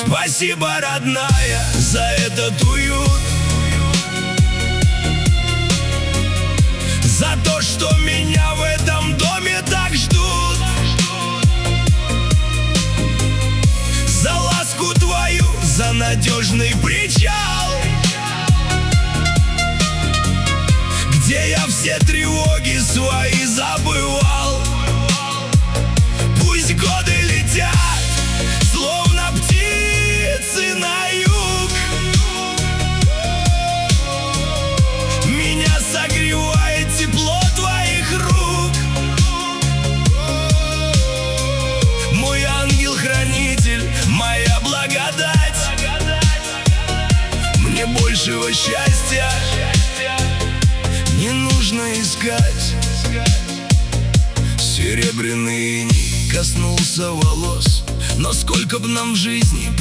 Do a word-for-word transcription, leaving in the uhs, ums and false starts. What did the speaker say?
Спасибо, родная, за этот уют, за то, что меня в этом доме так ждут, за ласку твою, за надежный причал, где я все тревоги свои забывал. Пусть годы летят, словно птицы на юг, меня согревает тепло твоих рук. Мой ангел-хранитель, моя благодать, мне большего счастья не нужно искать. Серебряный иней коснулся волос, но сколько б нам в жизни